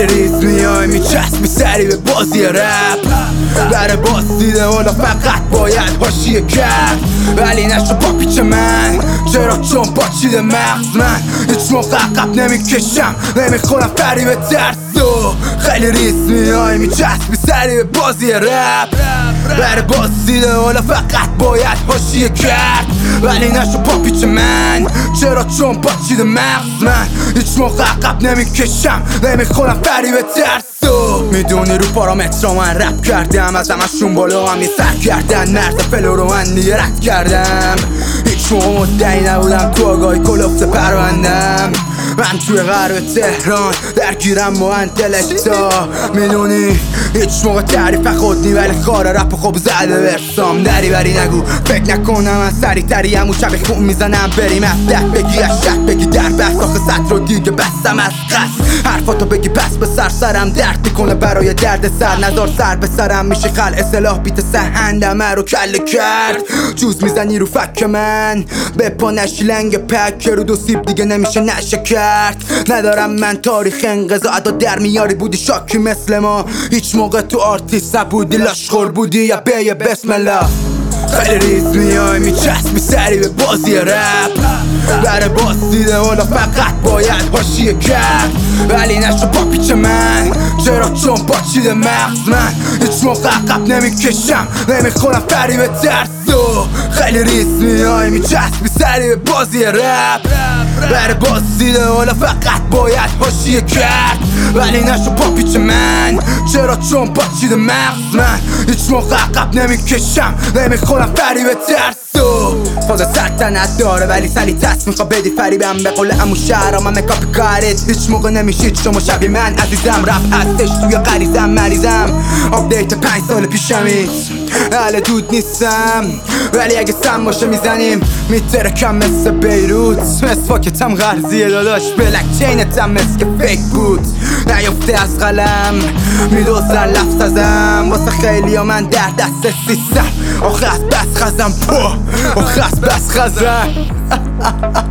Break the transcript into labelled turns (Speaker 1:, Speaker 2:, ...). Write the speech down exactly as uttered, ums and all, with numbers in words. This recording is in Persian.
Speaker 1: خیلی ریز میای میچسبی سری به بازی رپ برای بازدیده حالا فقط باید حاشیه کرد ولی نشو با پیچ من چرا چون با چیده مغز من هیچ موقع عقب نمیکشم نمیخورم فریب ترسو خیلی ریز میای میچسبی سری به بازی رپ برای بازدیده حالا فقط باید حاشیه کرد ولی نشو با پیچ من چرا چون با چیده مغز من هیچ موقع عقب نمیکشم نمیخورم فریب ترسو میدونی رو پارامترها من رپ کردم از همشون بالا هم یه سر کردن مرز فلو رو من دیگه رد کردم هیچ موقع مدعی نبودم تو آگاهی کلفت پروندم من توی غرب تهران درگیرم با انتلکتا میدونی هیچ موقع تعریف خود نی ولی خاره رپ خوب زده برسام دری بری نگو فکر نکنم من سری تری همون شب خون میزنم بریم از ده بگی از شک بگی در بس آخه سطر رو دیگه بستم از قصد حرفاتو بگی پس به سر سرم درد کنه برای درد سر نظر سر به سرم میشه خل اصلاح بیت سهندمه رو کله کرد جوز میزنی رو فک من به پا نشی لنگ پک رو دو سیب دیگه نمیشه نشه کرد ندارم من تاریخ انقضا ادا در میاری بودی شاکی مثل ما هیچ موقع تو آرتیست نبودی لاشخور بودی یا بیه بسم الله خیلی ریز میای میچسبی سری به بازی رپ برای بازدیده حالا فقط باید حاشیه کرد ولی نشو با پیچ من چرا چون با چیده مغز من هیچ موقع عقب نمیکشم نمیخورم فریب ترسو خیلی ریز میای میچسبی سری به بازی رپ برای بازدیده حالا فقط باید حاشیه کرد ولی نشو با پیچ من چرا چون با چیده مغز من هیچ موقع عقب نمیکشم نمیخورم فریب ترسو فاز سلطنت داره ولی سلی تست میخوا بدی فریبم به قول امو شهرام همه کاپی کارت هیچ موقع نمیشید شما شبیه من عزیزم رپ هستش توی غریزم مریضم آپدیت پنج سال پیشمی اهل دود نیستم ولی اگه سم باشه میزنیم میترکم مثل بیروت مسواکتم غرزیه داداش بلک چینتم مثل که فیک بود نیفته از قلم میدوزن لفظ ازم واسه خیلی ها من در دست سیستم آخه از بس خزم پو آخه از بس خزم